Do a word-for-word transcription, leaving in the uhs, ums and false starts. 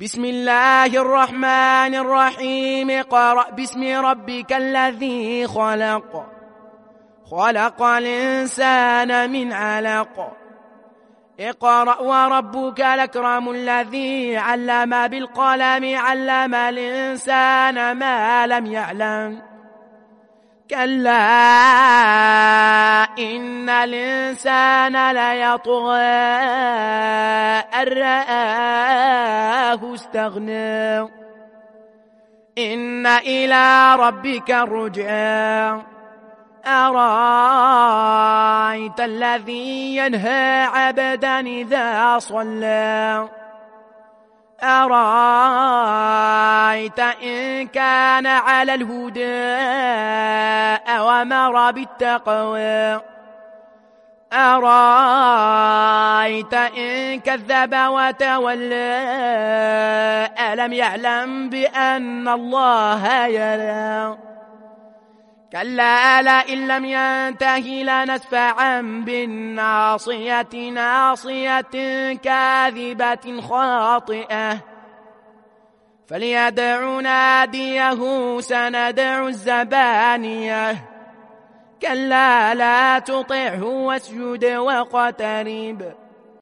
بسم الله الرحمن الرحيم. اقرأ باسم ربك الذي خلق خلق الإنسان من علق. اقرأ وربك الأكرم الذي علم بالقلم علم الإنسان ما لم يعلم. كلا إن الإنسان ليطغى أن رآه استغنى إن إلى ربك الرجعى. أرأيت الذي ينهى عبدا إذا صلى أرأيت إن كان على الهدى أوامر بالتقوى أرأيت إن كذب وتولى ألم يعلم بأن الله يرى. كلا لئن لم ينته لنسفعا بالناصية ناصية كاذبة خاطئة فليدع ناديه سندع الزبانية. كلا لا تطعه واسجد واقترب